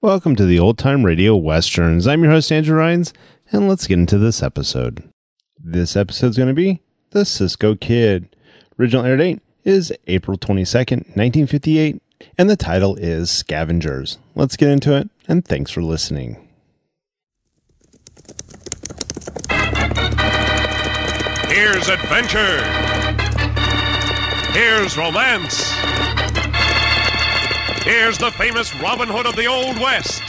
Welcome to the Old Time Radio Westerns. I'm your host, Andrew Rhynes, and let's get into this episode. This episode's going to be The Cisco Kid. Original air date is April 22nd, 1958, and the title is Scavengers. Let's get into it, and thanks for listening. Here's adventure. Here's romance. Here's the famous Robin Hood of the Old West.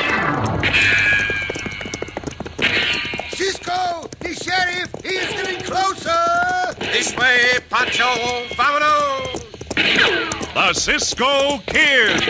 Cisco, the sheriff, he is getting closer. This way, Pancho, vámonos. The Cisco Kid.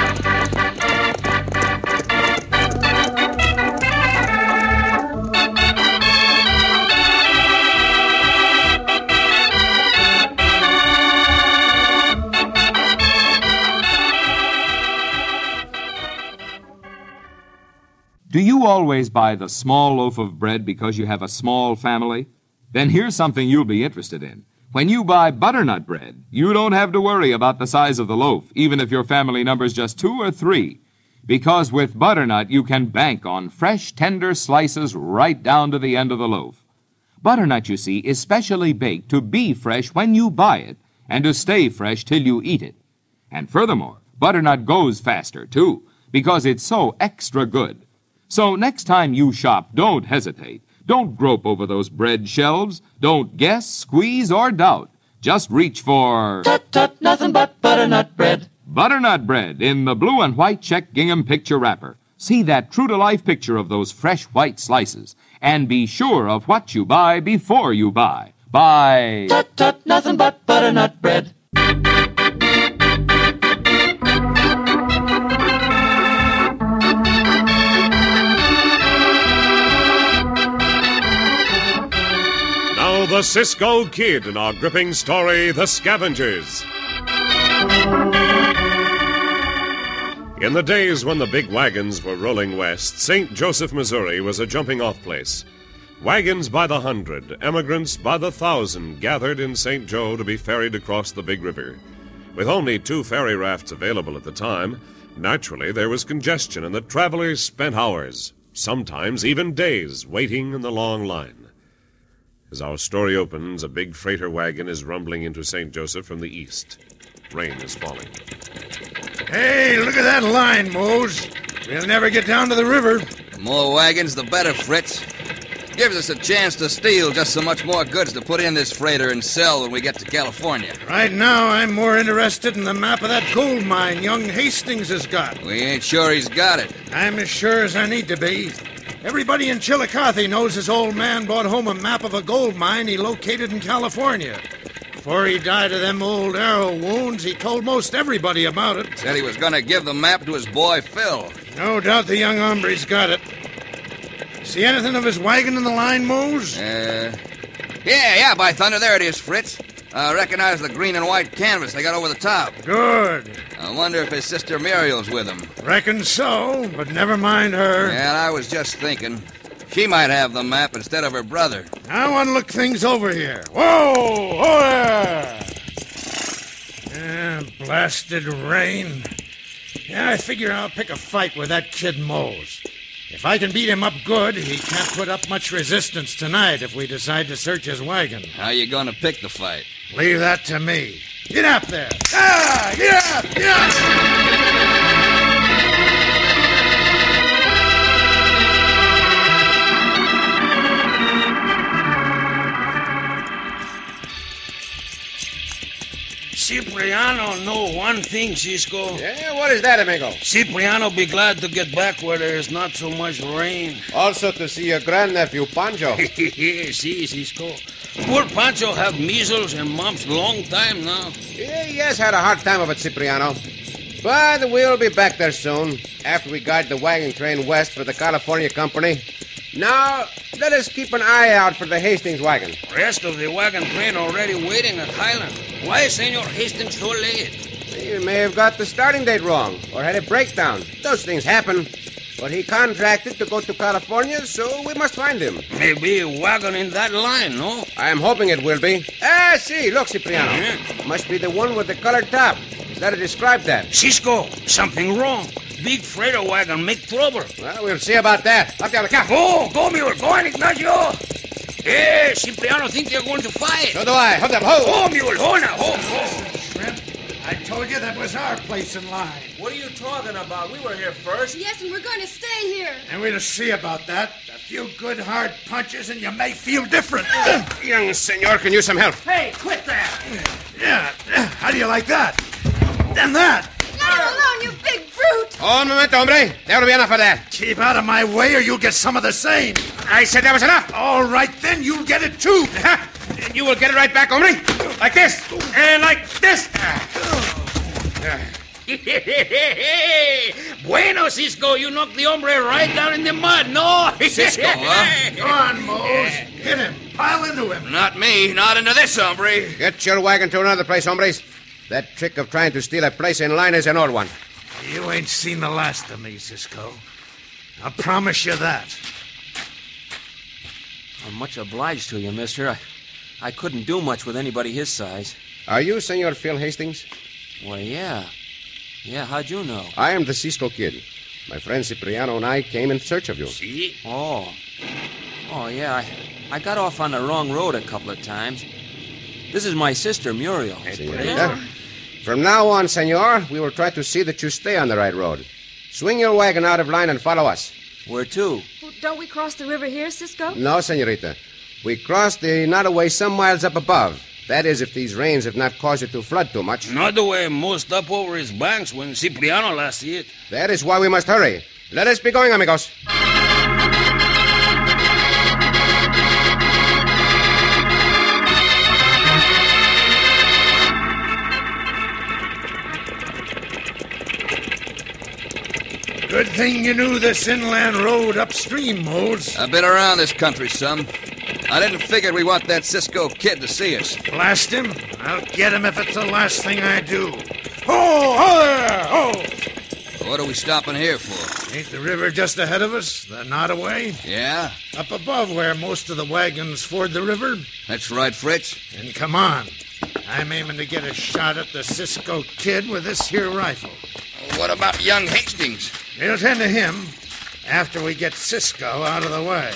Do you always buy the small loaf of bread because you have a small family? Then here's something you'll be interested in. When you buy butternut bread, you don't have to worry about the size of the loaf, even if your family number's just 2 or 3. Because with butternut, you can bank on fresh, tender slices right down to the end of the loaf. Butternut, you see, is specially baked to be fresh when you buy it and to stay fresh till you eat it. And furthermore, butternut goes faster, too, because it's so extra good. So next time you shop, don't hesitate. Don't grope over those bread shelves. Don't guess, squeeze, or doubt. Just reach for... Tut, tut, nothing but butternut bread. Butternut bread in the blue and white check gingham picture wrapper. See that true-to-life picture of those fresh white slices. And be sure of what you buy before you buy. Buy... Tut, tut, nothing but butternut bread. The Cisco Kid in our gripping story, The Scavengers. In the days when the big wagons were rolling west, St. Joseph, Missouri was a jumping-off place. Wagons by the 100, emigrants by the 1,000 gathered in St. Joe to be ferried across the big river. With only 2 ferry rafts available at the time, naturally there was congestion and the travelers spent hours, sometimes even days, waiting in the long line. As our story opens, a big freighter wagon is rumbling into St. Joseph from the east. Rain is falling. Hey, look at that line, Mose. We'll never get down to the river. The more wagons, the better, Fritz. Gives us a chance to steal just so much more goods to put in this freighter and sell when we get to California. Right now, I'm more interested in the map of that gold mine young Hastings has got. We ain't sure he's got it. I'm as sure as I need to be. Everybody in Chillicothe knows his old man brought home a map of a gold mine he located in California. Before he died of them old arrow wounds, he told most everybody about it. Said he was going to give the map to his boy, Phil. No doubt the young hombre's got it. See anything of his wagon in the line, Mose? Yeah, by thunder, there it is, Fritz. I recognize the green and white canvas they got over the top. Good. I wonder if his sister Muriel's with him. Reckon so, but never mind her. Yeah, I was just thinking. She might have the map instead of her brother. I want to look things over here. Whoa! Oh, there! Blasted rain. Yeah, I figure I'll pick a fight with that kid Mose. If I can beat him up good, he can't put up much resistance tonight if we decide to search his wagon. How you gonna pick the fight? Leave that to me. Get up there! Ah! Get up! Get up! Cipriano know one thing, Cisco. Yeah, what is that, amigo? Cipriano be glad to get back where there is not so much rain. Also to see your grandnephew, Pancho. See, Cisco. Poor Pancho have measles and mumps long time now. Yeah, he has had a hard time of it, Cipriano. But we'll be back there soon, after we guide the wagon train west for the California Company. Now, let us keep an eye out for the Hastings wagon. Rest of the wagon train already waiting at Highland. Why, Senor Hastings, so late? He may have got the starting date wrong, or had a breakdown. Those things happen. But he contracted to go to California, so we must find him. Maybe a wagon in that line, no? I am hoping it will be. See, look, Cipriano. Mm-hmm. Must be the one with the colored top. Is that to describe that? Cisco, something wrong. big freighter wagon make trouble. Well, we'll see about that. Up there, the car. Go, Mule. Go on, Ignacio. Hey, Cipriano think they're going to fight. So do I. Hold up. Ho! Mule. Hold now. Ho. Shrimp, I told you that was our place in line. What are you talking about? We were here first. Yes, and we're going to stay here. And we'll see about that. A few good hard punches and you may feel different. Young senor can use some help. Hey, quit that! Yeah, how do you like that? And that. Let him alone, you big brute. Un momento, hombre. That'll be enough of that. Keep out of my way or you'll get some of the same. I said that was enough. All right, then you'll get it too. And you will get it right back, hombre. Like this. And like this. Bueno, Cisco, you knocked the hombre right down in the mud, no? Cisco, huh? Go on, Mose. Hit him. Pile into him. Not me. Not into this, hombre. Get your wagon to another place, hombres. That trick of trying to steal a place in line is an old one. You ain't seen the last of me, Cisco. I promise you that. I'm much obliged to you, mister. I couldn't do much with anybody his size. Are you Senor Phil Hastings? Well, yeah. Yeah, how'd you know? I am the Cisco Kid. My friend Cipriano and I came in search of you. See? Oh, yeah. I got off on the wrong road a couple of times. This is my sister, Muriel. Senorita. From now on, senor, we will try to see that you stay on the right road. Swing your wagon out of line and follow us. Where to? Well, don't we cross the river here, Cisco? No, senorita. We crossed the Nottoway some miles up above. That is, if these rains have not caused it to flood too much. Not the way most up over his banks when Cipriano last see it. That is why we must hurry. Let us be going, amigos. Good thing you knew this inland road upstream, Mose. I've been around this country some. I didn't figure we want that Cisco Kid to see us. Blast him. I'll get him if it's the last thing I do. Ho there! Ho! What are we stopping here for? Ain't the river just ahead of us? The Nottoway? Yeah? Up above where most of the wagons ford the river? That's right, Fritz. And come on. I'm aiming to get a shot at the Cisco Kid with this here rifle. What about young Hastings? We'll tend to him after we get Cisco out of the way.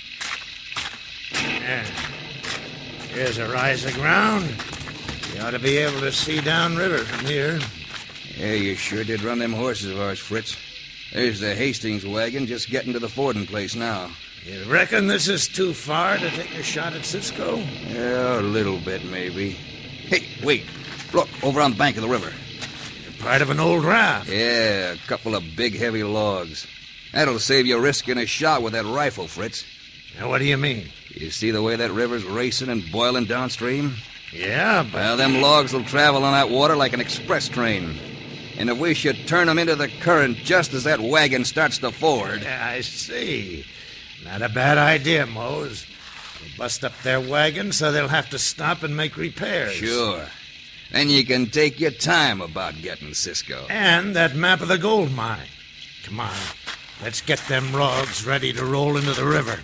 There. Here's a rise of ground. You ought to be able to see downriver from here. Yeah, you sure did run them horses of ours, Fritz. There's the Hastings wagon just getting to the fording place now. You reckon this is too far to take a shot at Cisco? Yeah, a little bit, maybe. Hey, wait. Look, over on the bank of the river. Part of an old raft. Yeah, a couple of big, heavy logs. That'll save you risking a shot with that rifle, Fritz. Now, what do you mean? You see the way that river's racing and boiling downstream? Yeah, but... Well, them logs will travel on that water like an express train. And if we should turn them into the current just as that wagon starts to ford... I see. Not a bad idea, Mose. We'll bust up their wagon so they'll have to stop and make repairs. Sure. Then you can take your time about getting Cisco. And that map of the gold mine. Come on, let's get them logs ready to roll into the river.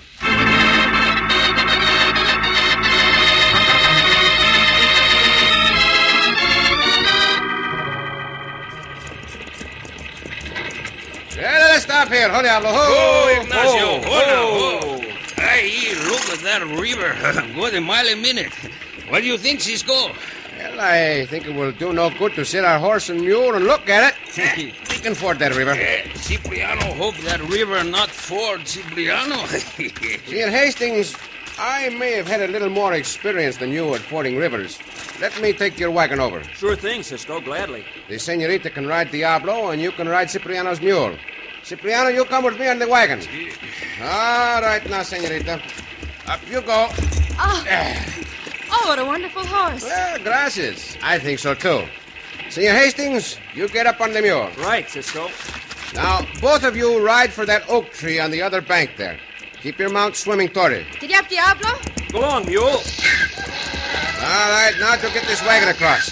Let us stop here. Ho, diablo. Ho! Oh, Ignacio. Ho! Hey, look at that river. Go a mile a minute. What do you think, Cisco? Well, I think it will do no good to sit our horse and mule and look at it. We can ford that river. Cipriano hope that river not ford Cipriano. See, in Hastings, I may have had a little more experience than you at fording rivers. Let me take your wagon over. Sure thing, Cisco, gladly. The senorita can ride Diablo, and you can ride Cipriano's mule. Cipriano, you come with me on the wagon. All right now, senorita. Up you go. Oh, what a wonderful horse. Well, gracias. I think so, too. Senor Hastings, you get up on the mule. Right, Cisco. Now, both of you ride for that oak tree on the other bank there. Keep your mount swimming toward it. Did you have Diablo? Go along, mule. All right, now to get this wagon across.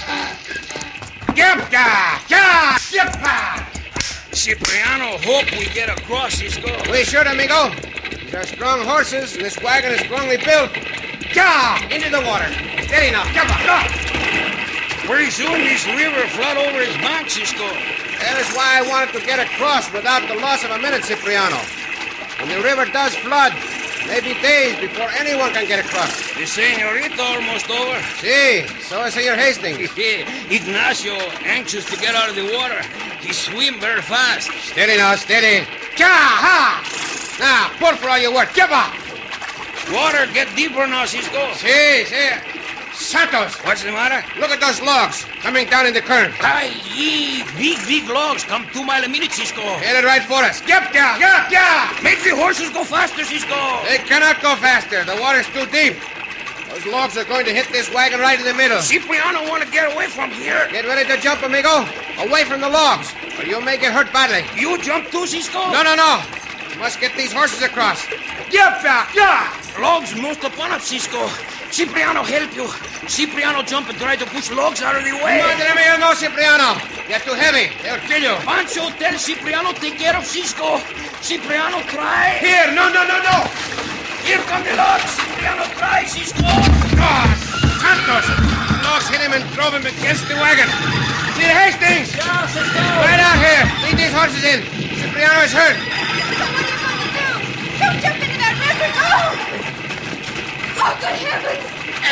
Cipriano hope we get across, Cisco. We should, amigo. These are strong horses, and this wagon is strongly built. Into the water. Steady now. Pretty soon this river flood over his bank, Cisco. That is why I wanted to get across without the loss of a minute, Cipriano. When the river does flood, maybe days before anyone can get across. The senorita almost over. Si, so is Senor Hastings. Ignacio, anxious to get out of the water. He swim very fast. Steady now, steady. Ha! Now, pull for all you're worth. Give up! Water get deeper now, Cisco. Si. Santos! What's the matter? Look at those logs coming down in the current. Ay, big logs come 2 miles a minute, Cisco. Headed right for us. Get! Make the horses go faster, Cisco. They cannot go faster. The water's too deep. Those logs are going to hit this wagon right in the middle. Cipriano want to get away from here. Get ready to jump, amigo. Away from the logs, or you may get hurt badly. You jump too, Cisco? No. You must get these horses across. Get! Logs most upon us, Cisco. Cipriano help you. Cipriano jump and try to push logs out of the way. No, Cipriano. They're too heavy. They'll kill you. Pancho, tell Cipriano take care of Cisco. Cipriano, try. Here, no. Here come the logs. Cipriano, try, Cisco. Santos! The logs hit him and drove him against the wagon. Senor Hastings! Yeah, Cisco. Right out here. Lead these horses in. Cipriano is hurt. Don't jump into that river! No! Oh, good heavens!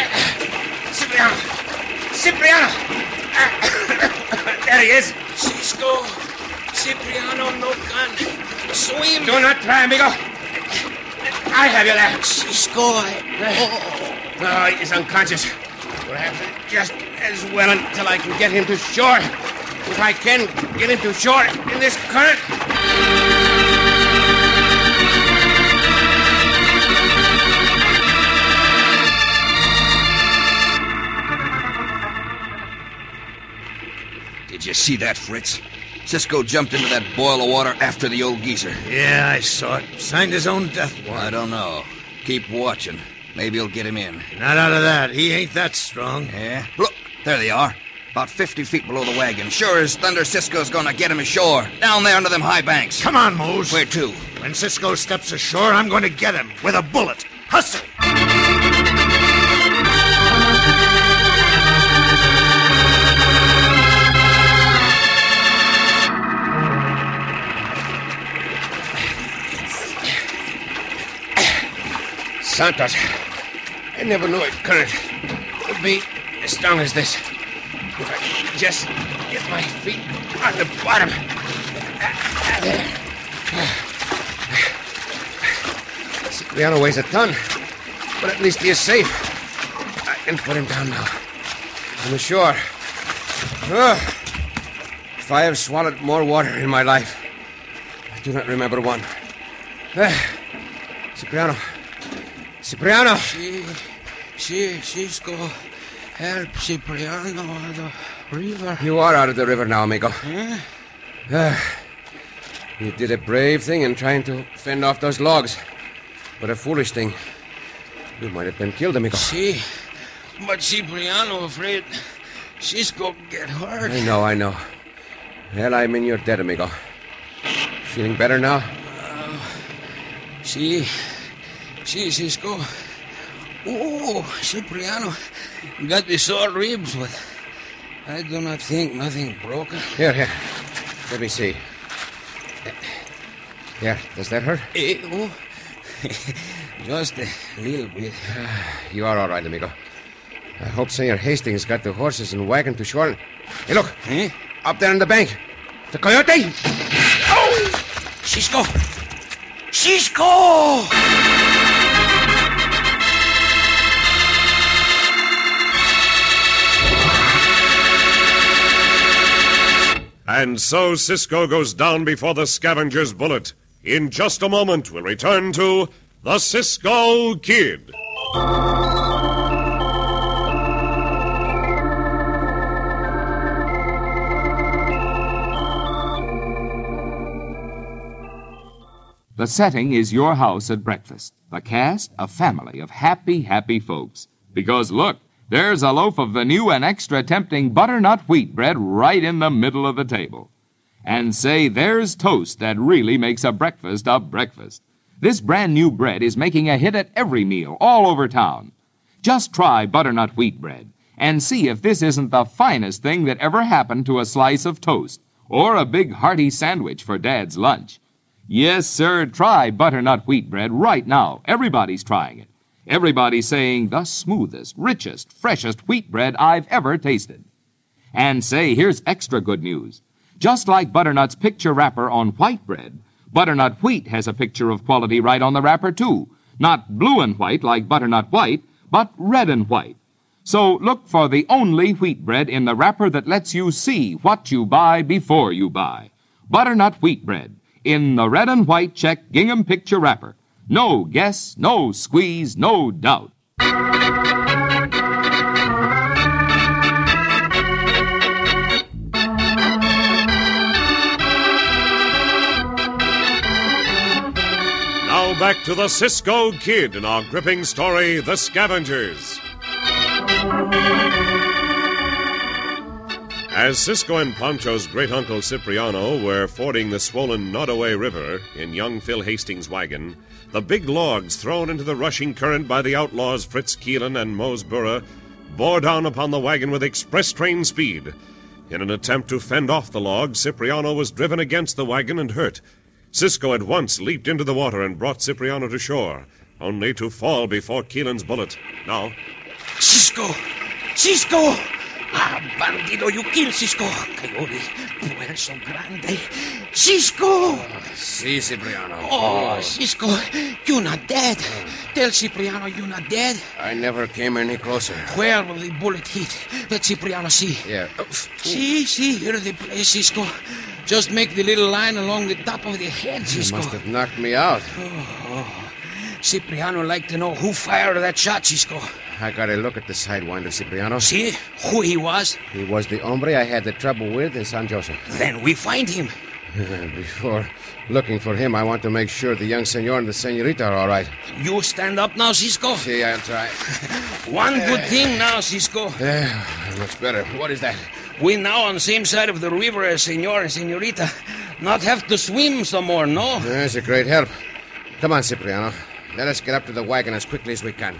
Cipriano! There he is. Cisco, Cipriano no can swim. Do not try, amigo. I have you there. Cisco, No, he's unconscious. We'll have to just as well until I can get him to shore. If I can get him to shore in this current. Did you see that, Fritz? Cisco jumped into that boil of water after the old geezer. Yeah, I saw it. Signed his own death warrant. I don't know. Keep watching. Maybe he'll get him in. Not out of that. He ain't that strong. Yeah? Look, there they are. About 50 feet below the wagon. Sure as thunder, Cisco's gonna get him ashore. Down there under them high banks. Come on, Mose. Where to? When Cisco steps ashore, I'm going to get him with a bullet. Hustle! Santos, I never knew a current would be as strong as this. If I could just get my feet on the bottom. There. Cipriano weighs a ton, but at least he is safe. I can put him down now. On the shore. If I have swallowed more water in my life, I do not remember one. Cipriano. Cisco, help Cipriano out of the river. You are out of the river now, amigo. Huh? You did a brave thing in trying to fend off those logs. But a foolish thing. You might have been killed, amigo. See, but Cipriano afraid Cisco get hurt. I know. Well, I'm in your debt, amigo. Feeling better now? See, Cisco. Oh, Cipriano got the sore ribs, but I do not think nothing broken. Here. Let me see. Here, does that hurt? Just a little bit. You are all right, amigo. I hope Senor Hastings got the horses and wagon to shore. Hey, look. Eh? Up there on the bank. The coyote! Oh! Cisco! And so Cisco goes down before the scavenger's bullet. In just a moment, we'll return to the Cisco Kid. The setting is your house at breakfast. The cast, a family of happy folks. Because look, there's a loaf of the new and extra tempting butternut wheat bread right in the middle of the table. And say, there's toast that really makes a breakfast. This brand new bread is making a hit at every meal all over town. Just try butternut wheat bread and see if this isn't the finest thing that ever happened to a slice of toast or a big hearty sandwich for Dad's lunch. Yes, sir, try butternut wheat bread right now. Everybody's trying it. Everybody's saying the smoothest, richest, freshest wheat bread I've ever tasted. And say, here's extra good news. Just like Butternut's picture wrapper on white bread, Butternut Wheat has a picture of quality right on the wrapper, too. Not blue and white like Butternut White, but red and white. So look for the only wheat bread in the wrapper that lets you see what you buy before you buy. Butternut Wheat Bread in the red and white check gingham picture wrapper. No guess, no squeeze, no doubt. Now back to the Cisco Kid in our gripping story, The Scavengers. As Cisco and Pancho's great-uncle Cipriano were fording the swollen Nodaway River in young Phil Hastings' wagon, the big logs thrown into the rushing current by the outlaws Fritz Keelan and Mose Burra bore down upon the wagon with express train speed. In an attempt to fend off the logs, Cipriano was driven against the wagon and hurt. Cisco at once leaped into the water and brought Cipriano to shore, only to fall before Keelan's bullet. Now, Cisco! Cisco! Ah, bandido, you kill Cisco. Coyote, Puerso Grande. Cisco! Si, Cipriano. Oh, Cisco, you're not dead. Tell Cipriano you're not dead. I never came any closer. Where will the bullet hit? Let Cipriano see. Yeah. See, here the place, Cisco. Just make the little line along the top of the head, Cisco. You must have knocked me out. Cipriano like to know who fired that shot, Cisco. I got a look at the Sidewinder, Cipriano. See who he was? He was the hombre I had the trouble with in San Jose. Then we find him. Before looking for him, I want to make sure the young senor and the senorita are all right. You stand up now, Cisco. See, I'll try. One good thing now, Cisco. Much better. What is that? We now on the same side of the river as senor and senorita. Not have to swim some more, no? That's a great help. Come on, Cipriano. Let us get up to the wagon as quickly as we can.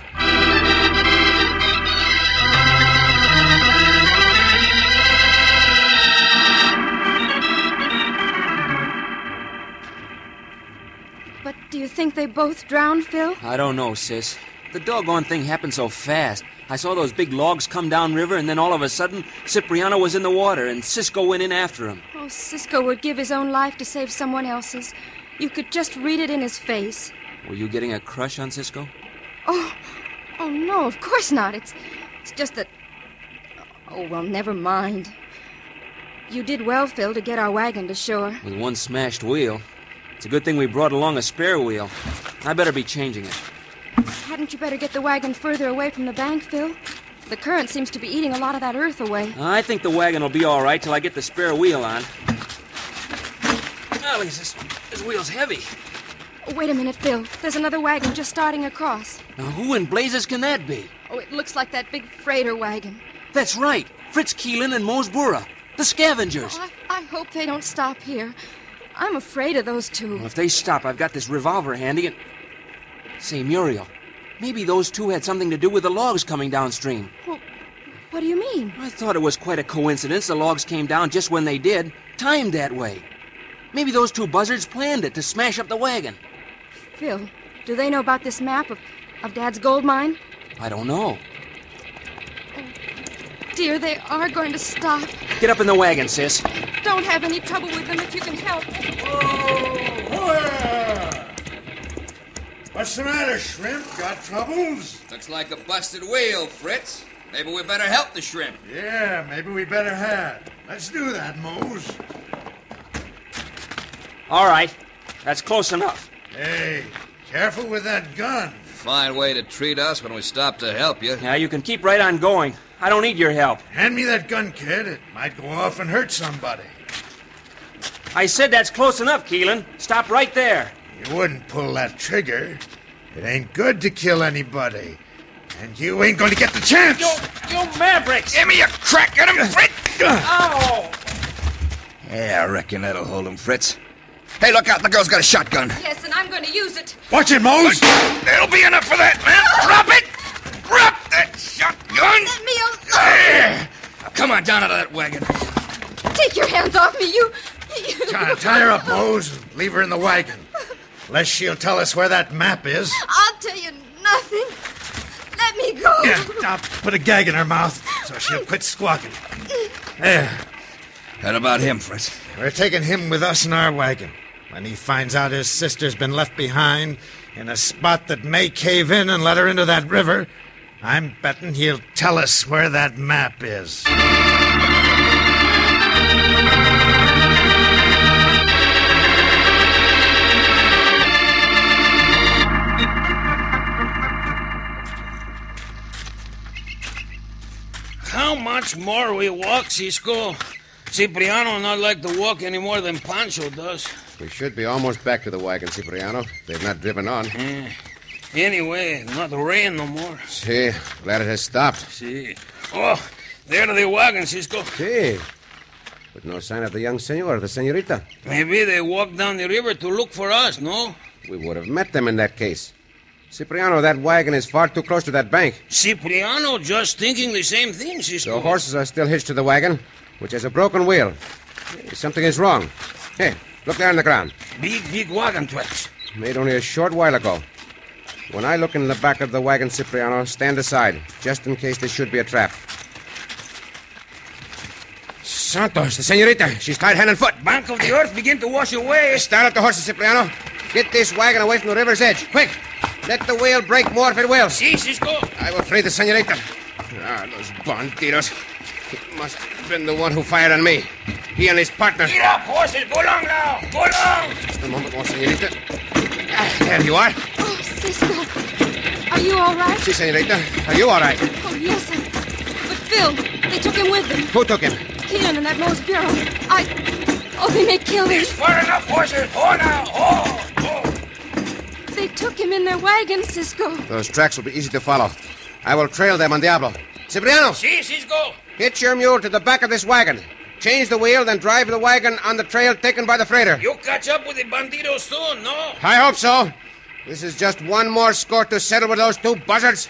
But do you think they both drowned, Phil? I don't know, sis. The doggone thing happened so fast. I saw those big logs come down river, and then all of a sudden, Cipriano was in the water, and Cisco went in after him. Oh, Cisco would give his own life to save someone else's. You could just read it in his face. Were you getting a crush on Cisco? Oh no, of course not. It's just that... Oh, well, never mind. You did well, Phil, to get our wagon to shore. With one smashed wheel. It's a good thing we brought along a spare wheel. I better be changing it. Hadn't you better get the wagon further away from the bank, Phil? The current seems to be eating a lot of that earth away. I think the wagon will be all right till I get the spare wheel on. Oh, look at this. This wheel's heavy. Wait a minute, Phil. There's another wagon just starting across. Now, who in blazes can that be? Oh, it looks like that big freighter wagon. That's right. Fritz Keelan and Mose Burra. The Scavengers. Oh, I hope they don't stop here. I'm afraid of those two. Well, if they stop, I've got this revolver handy and... Say, Muriel, maybe those two had something to do with the logs coming downstream. Well, what do you mean? I thought it was quite a coincidence the logs came down just when they did, timed that way. Maybe those two buzzards planned it to smash up the wagon. Phil, do they know about this map of Dad's gold mine? I don't know. Oh, dear, they are going to stop. Get up in the wagon, sis. Don't have any trouble with them if you can help. What's the matter, Shrimp? Got troubles? Looks like a busted wheel, Fritz. Maybe we better help the shrimp. Yeah, maybe we better have. Let's do that, Mose. All right. That's close enough. Hey, careful with that gun. Fine way to treat us when we stop to help you. Yeah, you can keep right on going. I don't need your help. Hand me that gun, kid. It might go off and hurt somebody. I said that's close enough, Keelan. Stop right there. You wouldn't pull that trigger. It ain't good to kill anybody. And you ain't going to get the chance. You mavericks! Give me a crack at him, Fritz! Ow! Yeah, I reckon that'll hold him, Fritz. Hey, look out. The girl's got a shotgun. Yes, and I'm going to use it. Watch it, Mose. That'll be enough for that, man. Drop it! Drop that shotgun! Let me Now, come on, down out of that wagon. Take your hands off me, you... Tie her up, Mose. Leave her in the wagon. Unless she'll tell us where that map is. I'll tell you nothing. Let me go. Yeah, I'll put a gag in her mouth so she'll quit squawking. There. How about him, Fritz? We're taking him with us in our wagon. When he finds out his sister's been left behind in a spot that may cave in and let her into that river, I'm betting he'll tell us where that map is. How much more we walk, Cisco? Cipriano not like to walk any more than Pancho does. We should be almost back to the wagon, Cipriano. They've not driven on. Anyway, not rain no more. See, glad it has stopped. See. Oh, there the wagon, Cisco. See. But no sign of the young senor or the senorita. Maybe they walked down the river to look for us, no? We would have met them in that case. Cipriano, that wagon is far too close to that bank. Cipriano just thinking the same thing, Cisco. The horses are still hitched to the wagon, which has a broken wheel. Something is wrong. Hey, look there on the ground. Big wagon tracks. Made only a short while ago. When I look in the back of the wagon, Cipriano, stand aside, just in case there should be a trap. Santos, the senorita. She's tied hand and foot. Bank of the earth begin to wash away. Start up the horses, Cipriano. Get this wagon away from the river's edge. Quick! Let the wheel break more if it will. Si, Cisco. I will free the senorita. Those bandidos. He must have been the one who fired on me. He and his partner. Get up, horses. Go along now. Go along. Just a moment more, senorita. There you are. Oh, Cisco. Are you all right? Si, senorita. Are you all right? Oh, yes, sir. But Phil, they took him with them. Who took him? Keelan and that Mose Bureau. Oh, they may kill him. It's far enough, horses. Oh, now. Oh. They took him in their wagon, Cisco. Those tracks will be easy to follow. I will trail them on Diablo. Cipriano! Si, Cisco. Hitch your mule to the back of this wagon. Change the wheel, then drive the wagon on the trail taken by the freighter. You'll catch up with the bandidos soon, no? I hope so. This is just one more score to settle with those two buzzards.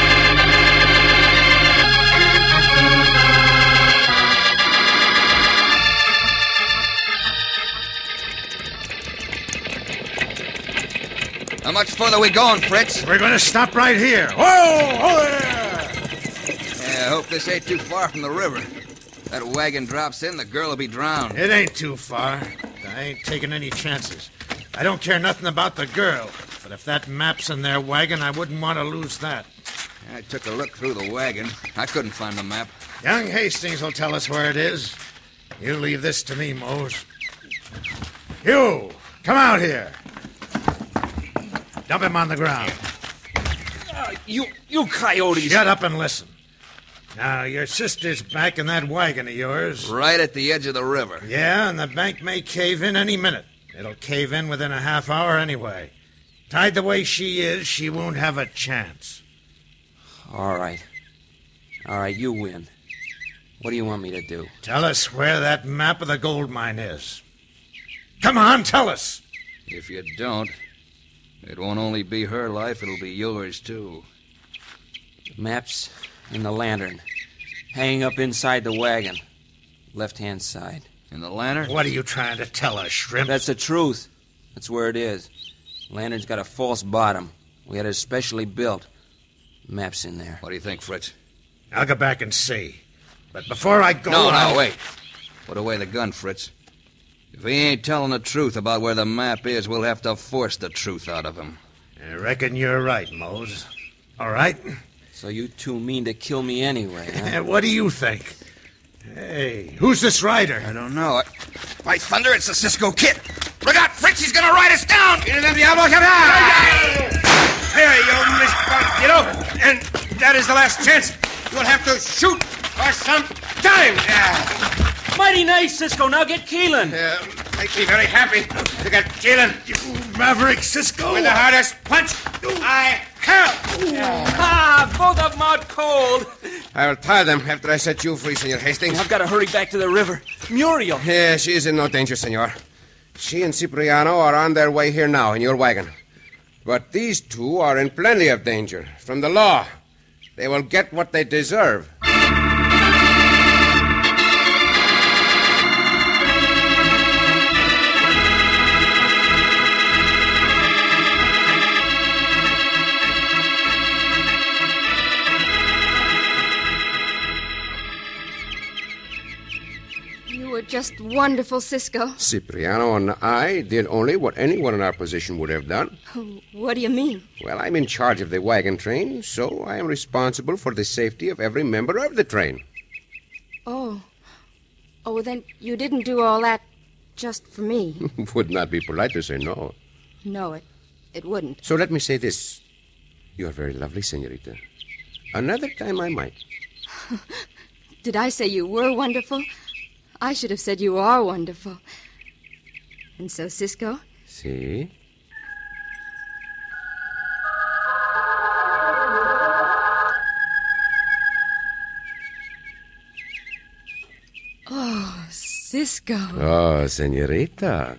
How much further we going, Fritz? We're going to stop right here. Whoa! Yeah, I hope this ain't too far from the river. That wagon drops in, the girl will be drowned. It ain't too far. I ain't taking any chances. I don't care nothing about the girl, but if that map's in their wagon, I wouldn't want to lose that. I took a look through the wagon. I couldn't find the map. Young Hastings will tell us where it is. You leave this to me, Mose. You, come out here. Dump him on the ground. You coyotes. Shut up and listen. Now, your sister's back in that wagon of yours. Right at the edge of the river. Yeah, and the bank may cave in any minute. It'll cave in within a half hour anyway. Tied the way she is, she won't have a chance. All right, you win. What do you want me to do? Tell us where that map of the gold mine is. Come on, tell us. If you don't, it won't only be her life, it'll be yours, too. The map's in the lantern, hanging up inside the wagon. Left-hand side. In the lantern? What are you trying to tell us, Shrimp? That's the truth. That's where it is. Lantern's got a false bottom. We had it specially built. Map's in there. What do you think, Fritz? I'll go back and see. But before I go... No, wait. Put away the gun, Fritz. If he ain't telling the truth about where the map is, we'll have to force the truth out of him. I reckon you're right, Mose. All right? So you two mean to kill me anyway, huh? What do you think? Hey, who's this rider? I don't know. By thunder, it's the Cisco Kid. Look out, Fritz, he's gonna ride us down! Here, you misbandido! And that is the last chance. You'll have to shoot for some time. Mighty nice, Cisco. Now get Keelan. Makes me very happy to get Keelan. You maverick, Cisco. With the hardest punch I have. Both of them out cold. I will tie them after I set you free, Senor Hastings. I've got to hurry back to the river. Muriel. Yeah, she is in no danger, Senor. She and Cipriano are on their way here now in your wagon. But these two are in plenty of danger from the law. They will get what they deserve. just wonderful, Cisco. Cipriano and I did only what anyone in our position would have done. What do you mean? Well, I'm in charge of the wagon train, so I am responsible for the safety of every member of the train. Oh, then you didn't do all that just for me. Would not be polite to say no. No, it wouldn't. So let me say this. You are very lovely, senorita. Another time I might. Did I say you were wonderful? I should have said you are wonderful. And so, Cisco? Si? Oh, Cisco. Oh, senorita.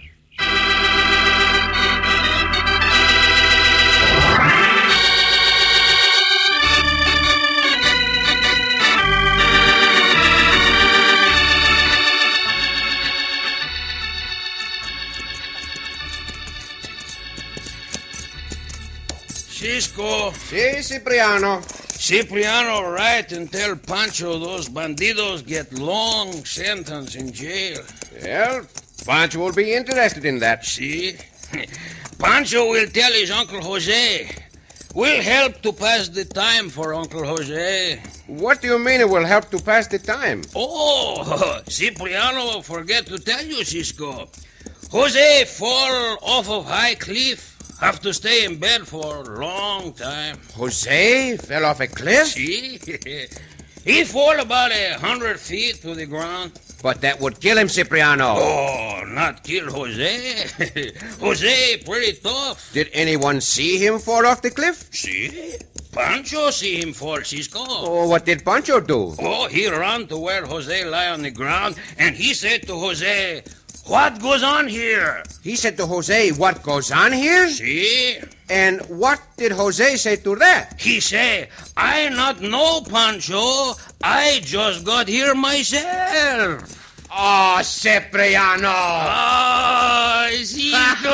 Cisco. Si, Cipriano. Cipriano, write and tell Pancho those bandidos get long sentence in jail. Well, Pancho will be interested in that. See? Pancho will tell his Uncle Jose. We'll help to pass the time for Uncle Jose. What do you mean it will help to pass the time? Oh, Cipriano forget to tell you, Cisco. Jose fall off of high cliff. Have to stay in bed for a long time. Jose fell off a cliff? See? He fall about 100 feet to the ground. But that would kill him, Cipriano. Oh, not kill Jose. Jose pretty tough. Did anyone see him fall off the cliff? See? Pancho see him fall, Cisco. Oh, what did Pancho do? Oh, he ran to where Jose lie on the ground, and he said to Jose, "What goes on here?" He said to Jose, "What goes on here?" See? And what did Jose say to that? He say, "I not know, Pancho. I just got here myself." Oh, Cipriano. Oh, Cisco.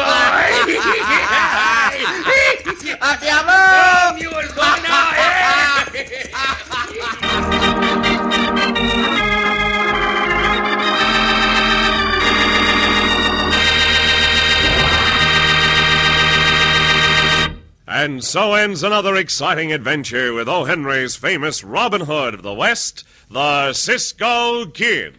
¡Adiós! You will go now, And so ends another exciting adventure with O. Henry's famous Robin Hood of the West, the Cisco Kid.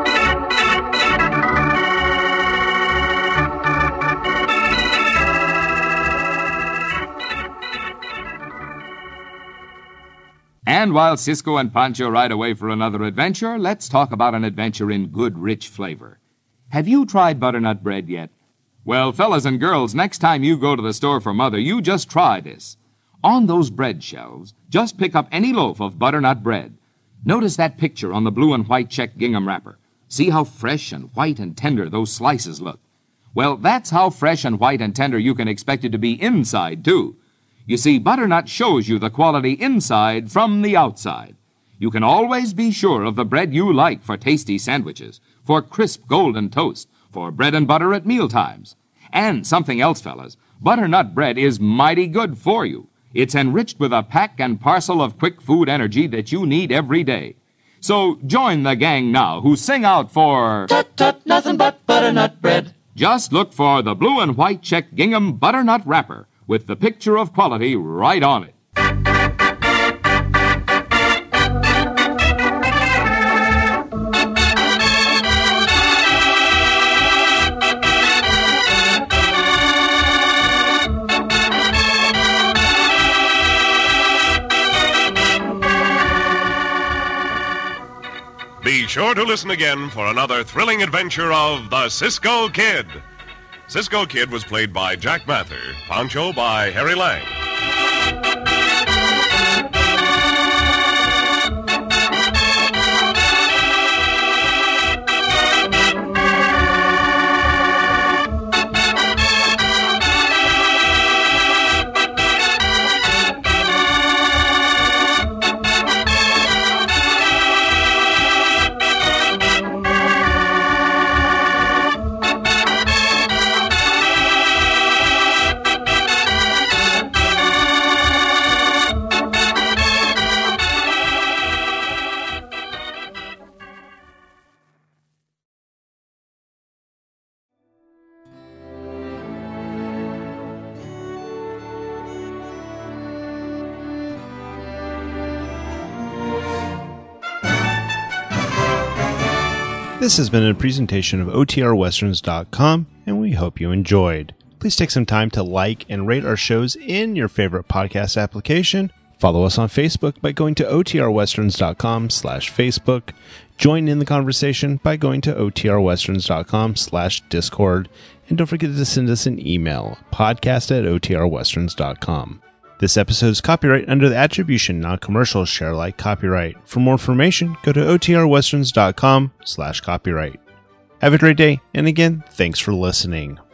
And while Cisco and Pancho ride away for another adventure, let's talk about an adventure in good, rich flavor. Have you tried butternut bread yet? Well, fellas and girls, next time you go to the store for Mother, you just try this. On those bread shelves, just pick up any loaf of butternut bread. Notice that picture on the blue and white check gingham wrapper. See how fresh and white and tender those slices look. Well, that's how fresh and white and tender you can expect it to be inside, too. You see, butternut shows you the quality inside from the outside. You can always be sure of the bread you like for tasty sandwiches, for crisp golden toast, for bread and butter at mealtimes. And something else, fellas, butternut bread is mighty good for you. It's enriched with a pack and parcel of quick food energy that you need every day. So join the gang now who sing out for Tut, tut, nothing but butternut bread. Just look for the blue and white check gingham butternut wrapper with the picture of quality right on it. Be sure to listen again for another thrilling adventure of the Cisco Kid. Cisco Kid was played by Jack Mather, Pancho by Harry Lang. This has been a presentation of OTRWesterns.com, and we hope you enjoyed. Please take some time to like and rate our shows in your favorite podcast application. Follow us on Facebook by going to OTRWesterns.com/Facebook. Join in the conversation by going to OTRWesterns.com/Discord. And don't forget to send us an email, podcast@OTRWesterns.com. This episode is copyright under the Attribution Non-Commercial Share Alike copyright. For more information, go to OTRWesterns.com/copyright. Have a great day, and again, thanks for listening.